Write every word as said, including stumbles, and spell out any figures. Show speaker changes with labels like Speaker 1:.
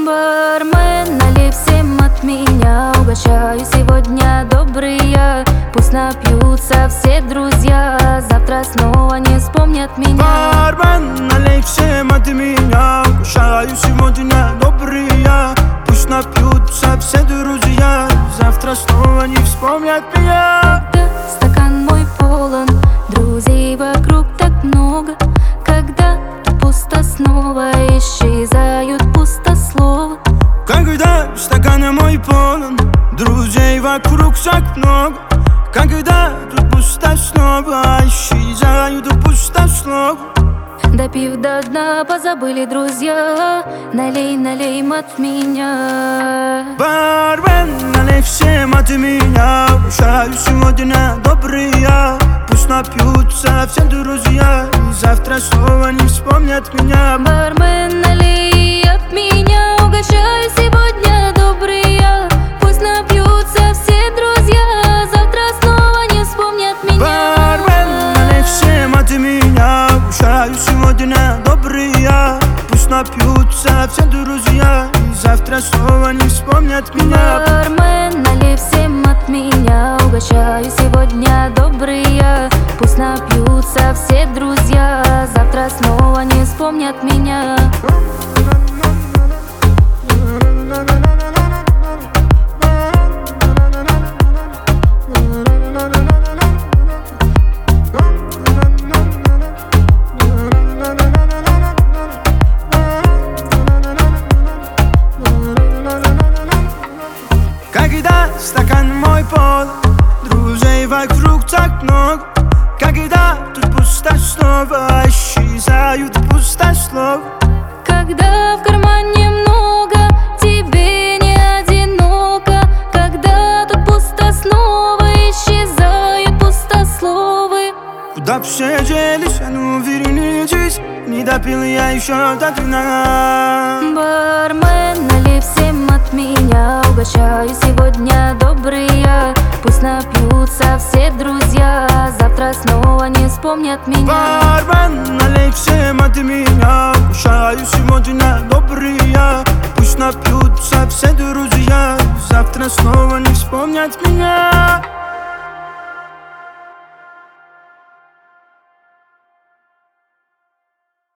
Speaker 1: Бармен, налей всем от меня, угощаю сегодня добрые. Пусть напьются все друзья, завтра снова не вспомнят меня.
Speaker 2: Бармен, налей всем от меня, угощаю сегодня добрые. Пусть напьются все друзья, завтра снова не вспомнят меня.
Speaker 1: Когда стакан мой полон, друзей вокруг так много, когда пусто снова исчезают пустословы.
Speaker 2: Когда стакан мой полон, друзей вокруг так много, когда тут пусто снова исчезают пустословы.
Speaker 1: Допив до дна, позабыли друзья, налей, налей от меня.
Speaker 2: Бармен, налей всем от меня, угощаю сегодня добрые. Пусть напьются все друзья, и завтра снова не вспомнят меня.
Speaker 1: Бармен, налей от меня, угощаю сегодня добрые. Пусть напьются все друзья, завтра снова не вспомнят меня.
Speaker 2: Бармен, налей всем от меня, угощаю сегодня добрые. Пусть напьются все друзья, и завтра снова не вспомнят меня.
Speaker 1: Бармен, налей всем от меня, угощаю сегодня добрые. Пусть напьются все друзья, завтра снова не вспомнят меня.
Speaker 2: Когда стакан мой полон, друзей вокруг так много, когда тут пусто снова исчезают пустословы.
Speaker 1: Когда в кармане много, тебе не одиноко, когда тут пусто снова исчезают пустословы.
Speaker 2: Куда все делись, а ну вернитесь, не допил я еще до дна.
Speaker 1: Бармен, налей всем от меня, угощаю сегодня добрые. Пусть напьются все друзья, завтра снова не вспомнят меня.
Speaker 2: Бармен, налей всем от меня, угощаю сегодня добрые. Пусть напьются все друзья, завтра снова не вспомнят меня.